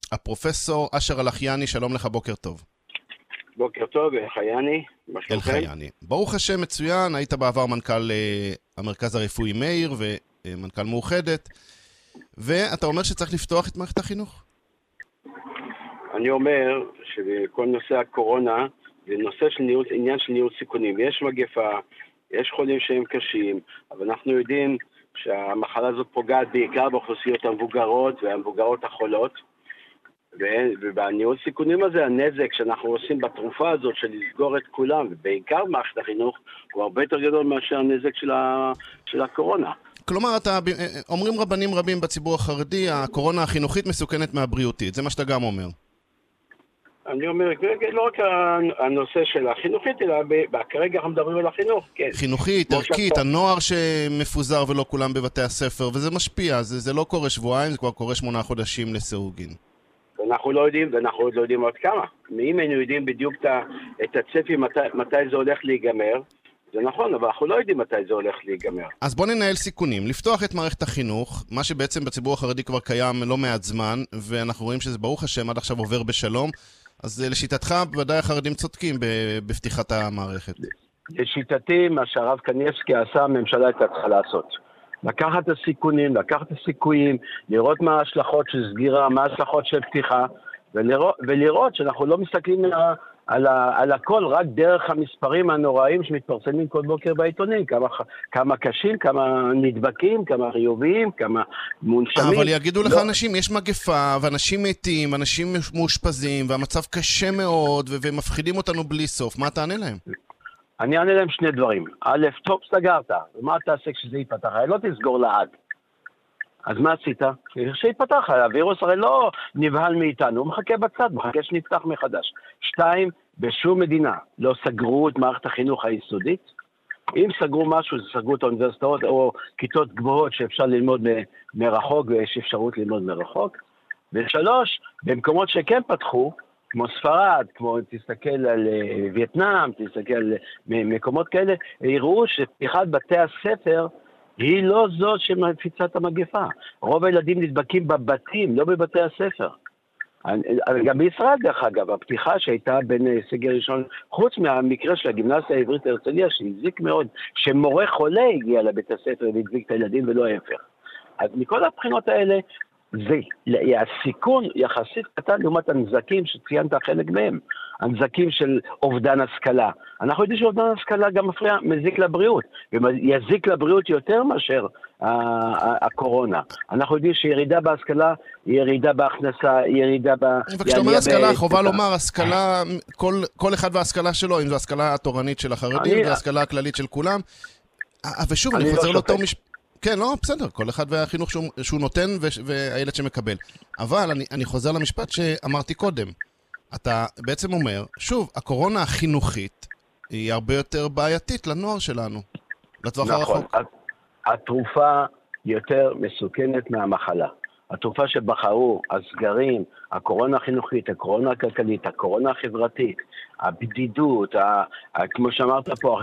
הפרופסור אשר אלחייני, שלום לך, בוקר טוב. בוקר טוב, אלחייני, מה שלומכם? אלחייני. ברוך השם, מצוין, היית בעבר מנכ"ל המרכז הרפואי מאיר ומנכ"ל מאוחדת, ואתה אומר שצריך לפתוח את מערכת החינוך? אני אומר שבכל נושא הקורונה, זה נושא של עניין של ניהול סיכונים. יש מגפה, יש חולים שהם קשים, אבל אנחנו יודעים שהמחלה הזאת פוגעת בעיקר באוכלוסיות המבוגרות והמבוגרות החולות, ובניהול סיכונים הזה, הנזק שאנחנו עושים בתרופה הזאת של לסגור את כולם, ובעיקר מערכת החינוך, הוא הרבה יותר גדול מאשר הנזק של הקורונה. כלומר, אומרים רבנים רבים בציבור החרדי, הקורונה החינוכית מסוכנת מהבריאותית, זה מה שאתה גם אומר. אני אומר, לא רק הנושא של החינוכית, אלא כרגע אנחנו מדברים על החינוך, כן. חינוכית, ערכית, הנוער שמפוזר ולא כולם בבתי הספר, וזה משפיע, זה לא קורה שבועיים, זה כבר קורה 8 חודשים לסירוגין. אנחנו לא יודעים, ואנחנו עוד לא יודעים עוד כמה. אם היינו יודעים בדיוק את הצפי מתי זה הולך להיגמר, זה נכון, אבל אנחנו לא יודעים מתי זה הולך להיגמר. אז בוא ננהל סיכונים. לפתוח את מערכת החינוך, מה שבעצם בציבור החרדי כבר קיים לא מעט זמן, ואנחנו רואים שזה ברוך השם עד עכשיו עובר בשלום, אז לשיטתך בוודאי החרדים צודקים בפתיחת המערכת. לשיטתי, מה שהרב קניבסקי עשה, הממשלה הייתה צריכה לעשות. לקחת את הסיכונים, לקחת את הסיכויים, לראות מה ההשלכות של סגירה, מה ההשלכות של פתיחה, ולראות שאנחנו לא מסתכלים על הכל, רק דרך המספרים הנוראים שמתפרסמים כל בוקר בעיתונים, כמה קשים, כמה נדבקים, כמה חיוביים, כמה מונשמים. אבל יגידו לך אנשים, יש מגפה, ואנשים מתים, אנשים מאושפזים, והמצב קשה מאוד, ומפחידים אותנו בלי סוף. מה תענה להם? אני אענה להם שני דברים. א', טוב, סגרת. ומה תעשה כשזה ייפתח? לא תסגור לעד. אז מה עשית? שיפתח, הווירוס הרי לא נבהל מאיתנו, הוא מחכה בצד, מחכה שנפתח מחדש. 2, בשום מדינה לא סגרו את מערכת החינוך היסודית. אם סגרו משהו, זה סגרו את האוניברסיטאות או כיתות גבוהות שאפשר ללמוד מרחוק, ויש אפשרות ללמוד מרחוק. ו3, במקומות שכן פתחו, כמו ספרד, כמו תסתכל על וייטנאם, תסתכל על מקומות כאלה, יראו שפתיחת בתי הספר היא לא זאת שמפיצה את המגפה. רוב הילדים נדבקים בבתים, לא בבתי הספר. גם בישראל, דרך אגב, הפתיחה שהייתה בין סגר ראשון, חוץ מהמקרה של הגימנסיה העברית הרצליה, שהזיק מאוד, שמורה חולה הגיע לבית הספר והדביק את הילדים ולא ההפך. אז מכל הבחינות האלה, זה הסיכון יחסית קטן לעומת הנזקים שציינת חלק מהם, הנזקים של אובדן השכלה. אנחנו יודעים שאובדן השכלה גם מזיק לבריאות, ויזיק לבריאות יותר מאשר הקורונה. אנחנו יודעים שירידה בהשכלה, ירידה בהכנסה, ירידה וכשאתה אומר השכלה, חובה לומר, השכלה, כל אחד וההשכלה שלו, אם זו השכלה התורנית של החרדים, זו השכלה הכללית של כולם. ושוב, אני חוזר לאותו משפט. כן, לא, בסדר, כל אחד והחינוך שהוא נותן והילד שמקבל. אבל אני חוזר למשפט שאמרתי קודם. אתה בעצם אומר, שוב, הקורונה החינוכית היא הרבה יותר בעייתית לנוער שלנו, לטווח הרחוק. נכון, התרופה יותר מסוכנת מהמחלה. התרופה שבחרו, הסגרים, הקורונה החינוכית, הקורונה הכלכלית, הקורונה החברתית, הבדידות, כמו שאמרת פה,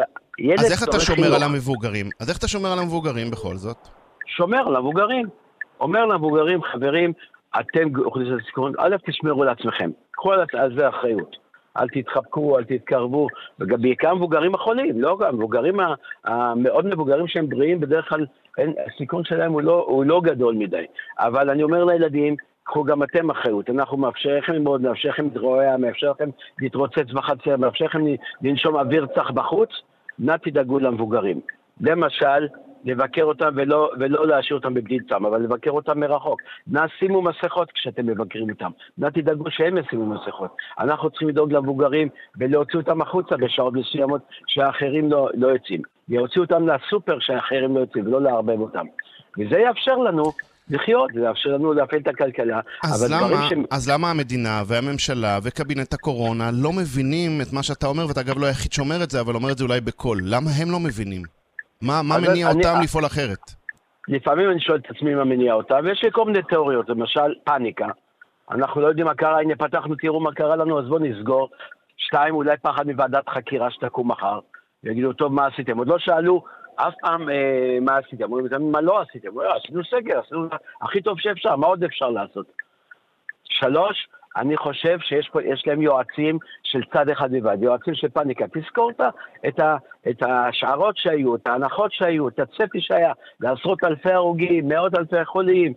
אז איך אתה שומר על המבוגרים? אז איך אתה שומר על המבוגרים בכל זאת? שומר על המבוגרים. אומר למבוגרים, חברים, אתם אוכלוסיית סיכון, א', תשמרו לעצמכם. קחו על זה אחריות. אל תתחבקו, אל תתקרבו, וגם בעיקר מבוגרים החולים, לא גם, מבוגרים המאוד מבוגרים שהם בריאים, בדרך כלל הסיכון שלהם הוא לא גדול מדי. אבל אני אומר לילדים, קחו גם אתם אחריות, אנחנו מאפשר לכם ללמוד, מאפשר לכם להתרועע, מאפשר לכם להתרוצץ בחצר, מאפשר לכם לנשום אוויר צח בחוץ, נא תדאגו למבוגרים. למשל, לבקר אותם ולא להשאיר אותם בבדידותם, אבל לבקר אותם מרחוק. נא שימו מסכות כשאתם מבקרים אותם. נא תדאגו שהם ישימו מסכות. אנחנו צריכים לדאוג למבוגרים ולהוציא אותם החוצה בשעות מסוימות שהאחרים לא יוצאים. להוציא אותם לסופר שהאחרים לא יוצאים ולא להרבב אותם. וזה יאפשר לנו לחיות, זה יאפשר לנו להפעיל את הכלכלה. אז למה המדינה והממשלה וקבינט הקורונה לא מבינים את מה שאתה אומר, ואתה אגב לא היחיד שאומר את זה, אבל אומר את זה אולי בקול. למה הם לא מבינים? מה מניע אותם לפעול אחרת? לפעמים אני שואל את עצמי מה מניע אותם, ויש לי כל מיני תיאוריות, למשל פאניקה. אנחנו לא יודעים מה קרה, הנה פתחנו, תראו מה קרה לנו, אז בואו נסגור. 2, אולי פחד מוועדת חקירה שתקום מחר. ויגידו, טוב, מה עשיתם? עוד לא שאלו אף פעם מה עשיתם. אומרים, מה לא עשיתם? עשינו סגר, עשינו הכי טוב שאפשר, מה עוד אפשר לעשות? 3, אני חושב יש להם יועצים של צד אחד בלבד, יועצים של פאניקה. תזכור את השערות שהיו, את ההנחות שהיו, את הצפי שהיה, לעשרות אלפי הרוגים, מאות אלפי חולים,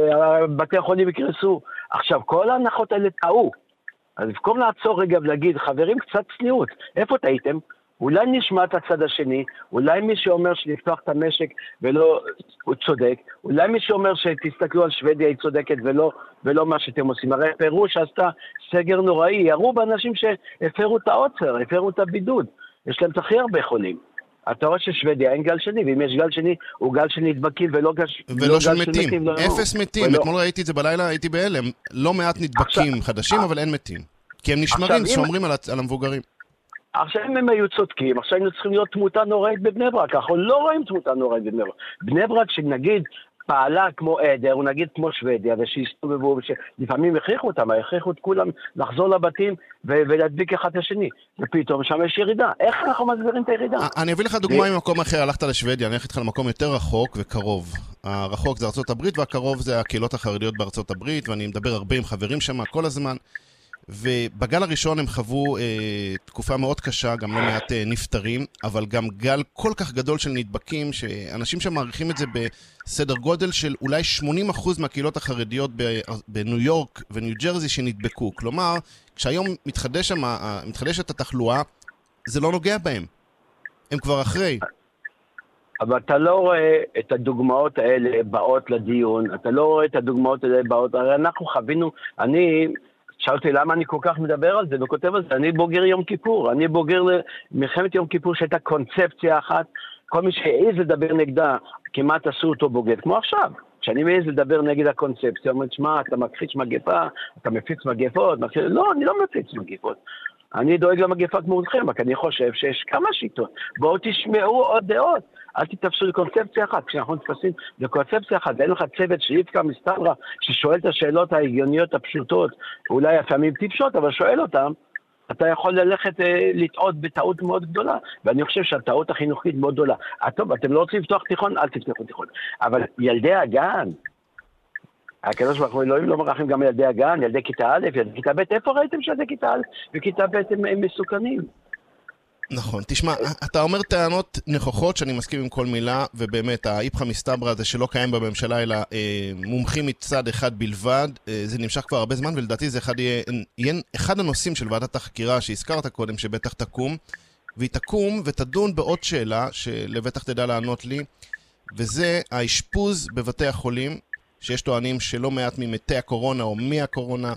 בתי חולים יקרסו. עכשיו, כל ההנחות האלה טעו. אז במקום לעצור רגע ולהגיד, חברים, קצת צניעות, איפה טעיתם? אולי נשמע את הצד השני, אולי מי שאומר שלפתוח את המשק ולא, הוא צודק, אולי מי שאומר שתסתכלו על שוודיה היא צודקת ולא מה שאתם עושים. הרי הפרו שעשתה סגר נוראי, ירו באנשים שהפרו את העוצר, הפרו את הבידוד, יש להם הכי הרבה חולים. אתה רואה ששוודיה אין גל שני, ואם יש גל שני, הוא גל של נדבקים ולא של מתים, אפס מתים. אתמול ראיתי את זה בלילה, הייתי בהלם, לא מעט נדבקים חדשים, אבל אין מתים. כי הם נשמרים, שומרים על המבוגרים. עכשיו אם הם היו צודקים, עכשיו היינו צריכים להיות תמותה נוראית בבני ברק, אנחנו לא רואים תמותה נוראית בבני ברק. בני ברק שנגיד פעלה כמו עדר, או נגיד כמו שוודיה, ושהסתובבו, שלפעמים הכריחו אותם, הכריחו את כולם לחזור לבתים ולהדביק אחד את השני, ופתאום שם יש ירידה. איך אנחנו מסבירים את הירידה? אני אביא לך דוגמה ממקום אחר, הלכת לשוודיה, אני אלך איתך למקום יותר רחוק וקרוב. הרחוק זה ארצות הברית, והקרוב זה הקהילות החרדיות בארצות הברית, ואני מדבר הרבה עם חברים שם כל הזמן. ובגל הראשון הם חוו תקופה מאוד קשה, גם לא מעט נפטרים, אבל גם גל כל כך גדול של נדבקים, שאנשים שם מעריכים את זה בסדר גודל של אולי 80% מהקהילות החרדיות בניו יורק וניו ג'רזי שנדבקו. כלומר, כשהיום מתחדשת התחלואה, זה לא נוגע בהם. הם כבר אחרי. אבל אתה לא רואה את הדוגמאות האלה באות לדיון, אתה לא רואה את הדוגמאות האלה באות, הרי אנחנו חווינו, שאלתי למה אני כל כך מדבר על זה וכותב על זה, אני בוגר יום כיפור, אני בוגר מלחמת יום כיפור שהייתה קונספציה אחת, כל מי שהעיז לדבר נגדה כמעט עשו אותו בוגד, כמו עכשיו, כשאני מעיז לדבר נגד הקונספציה, אומרת, שמע, אתה מכחיש מגפה, אתה מפיץ מגפות, לא, אני לא מפיץ מגפות, אני דואג למגפה כמו לכם, רק אני חושב שיש כמה שיטות, בואו תשמעו עוד דעות, אל תתפסו לקונספציה אחת, כשאנחנו נתפסים לקונספציה אחת, אין לך צוות שאיפקה מסתברה, ששואל את השאלות ההגיוניות הפשוטות, אולי לפעמים טיפשות, אבל שואל אותם, אתה יכול ללכת לטעות בטעות מאוד גדולה, ואני חושב שהטעות החינוכית מאוד גדולה. טוב, אתם לא רוצים לפתוח תיכון, אל תפתחו תיכון. אבל ילדי הגן, הקדוש ברוך הוא אלוהים לא מרחם גם ילדי הגן, ילדי כיתה א', ילדי כיתה ב', איפה ראיתם שילדי כיתה א' וכיתה ב' הם מסוכנים? נכון, תשמע, אתה אומר טענות נכוחות שאני מסכים עם כל מילה, ובאמת האיפכא מסתברא זה שלא קיים בממשלה אלא מומחים מצד אחד בלבד, זה נמשך כבר הרבה זמן, ולדעתי זה יהיה אחד הנושאים של ועדת החקירה שהזכרת קודם, שבטח תקום, והיא תקום ותדון בעוד שאלה שלבטח תדע לענות לי, וזה האשפוז בבתי החולים, שיש טוענים שלא מעט ממתי הקורונה או מהקורונה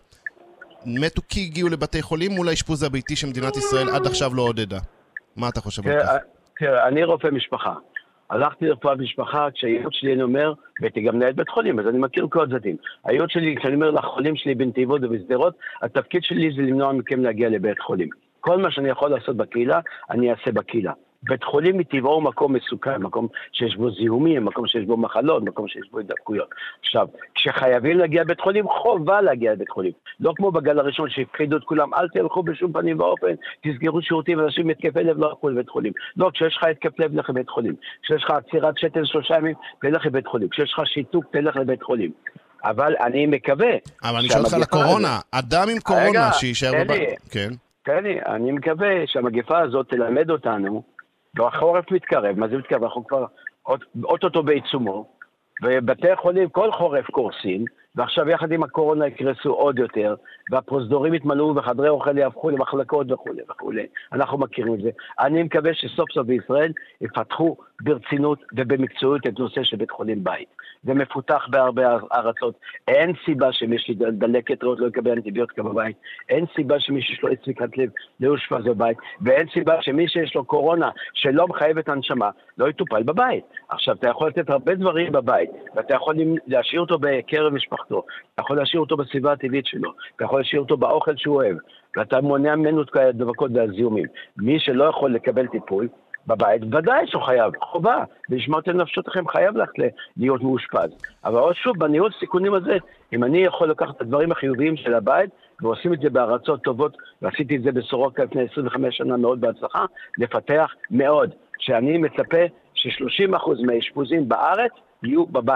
מתו כי הגיעו לבתי חולים מול האשפוז הביתי שמדינת ישראל עד עכשיו לא עודדה. מה אתה חושב על כך? תראה, אני רופא משפחה. הלכתי לרפואת משפחה כשהייעוד שלי אני אומר, והייתי גם מנהל בית חולים, אז אני מכיר כל הצדדים. הייעוד שלי, כשאני אומר לחולים שלי בנתיבות ובשדרות, התפקיד שלי זה למנוע מכם להגיע לבית חולים. כל מה שאני יכול לעשות בקהילה, אני אעשה בקהילה. בית חולים מטבעו הוא מקום מסוכן, מקום שיש בו זיהומים, מקום שיש בו מחלות, מקום שיש בו הידבקויות. עכשיו, כשחייבים להגיע לבית חולים, חובה להגיע לבית חולים. לא כמו בגל הראשון שהפחידו את כולם, אל תלכו בשום פנים ואופן, תסגרו שירותים, אנשים התקף לב לא הלכו לבית חולים. לא, כשיש לך התקף לב, תלך לבית חולים. כשיש לך עצירת שתן 3 ימים, תלך לבית חולים. כשיש לך שיתוק, תלך לבית חולים. אבל אני מקווה... אבל אני שואל אותך על הקורונה, אדם עם קורונה שישאר בבית. כן. אני מקווה שהמגפה הזאת תלמד אותנו, והחורף מתקרב, מה זה מתקרב? אנחנו כבר אוטוטו בעיצומו, ובתי החולים כל חורף קורסים, ועכשיו יחד עם הקורונה יקרסו עוד יותר, והפרוזדורים יתמלאו וחדרי אוכל יהפכו למחלקות וכו' וכו'. אנחנו מכירים את זה. אני מקווה שסוף סוף בישראל יפתחו ברצינות ובמקצועיות את נושא של בית חולים בית. זה מפותח בהרבה ארצות. אין סיבה שמי שיש לי דלקת ריאות לא יקבל אנטיביוטיקה בבית. אין סיבה שמי שיש לו ספיקת לב לא יאושפז בבית. ואין סיבה שמי שיש לו קורונה שלא מחייבת הנשמה לא יטופל בבית. עכשיו, אתה יכול לתת הרבה דברים בבית, ואתה יכול להשאיר אותו בקרב משפחתו, אתה יכול להשאיר אותו בסביבה הטבעית שלו, אתה יכול להשאיר אותו באוכל שהוא אוהב, ואתה מונע ממנו את הדבקות והזיהומים. מי שלא יכול לקבל טיפול בבית, ודאי שהוא חייב, חובה, ולשמור את נפשותכם חייב להיות מאושפז. אבל עוד שוב, בניהול סיכונים הזה, אם אני יכול לקחת את הדברים החיוביים של הבית, ועושים את זה בארצות טובות, ועשיתי את זה בסורוקה לפני 25 שנה מאוד בהצלחה, לפתח מאוד, שאני מצפה ש30% מהאשפוזים בארץ יהיו בבית.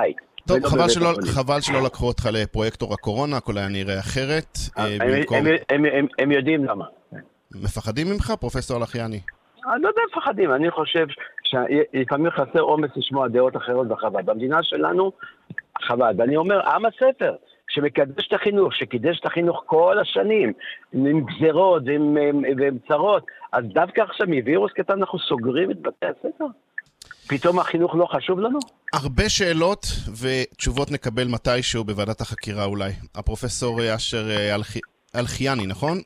טוב, חבל שלא לקחו אותך לפרויקטור הקורונה, הכל היה נראה אחרת. הם יודעים למה. מפחדים ממך, פרופסור אלחיאני? אני לא יודע מפחדים, אני חושב שלפעמים חסר אומץ לשמוע דעות אחרות בחב"ד. במדינה שלנו, חב"ד, אני אומר, עם הספר, שמקדש את החינוך, שקידש את החינוך כל השנים, עם גזרות ועם צרות, אז דווקא עכשיו מווירוס קטן אנחנו סוגרים את בתי הספר? פתאום החינוך לא חשוב לנו? הרבה שאלות ותשובות נקבל מתישהו בוועדת החקירה אולי. הפרופסור אשר אלחיאני, נכון?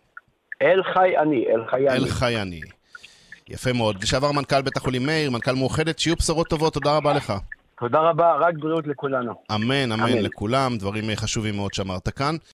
אלחייני. יפה מאוד. לשעבר מנכ"ל בית החולים מאיר, מנכ"ל מאוחדת, שיהיו בשורות טובות, תודה רבה לך. תודה רבה, רק בריאות לכולנו. אמן לכולם, דברים חשובים מאוד שאמרת כאן.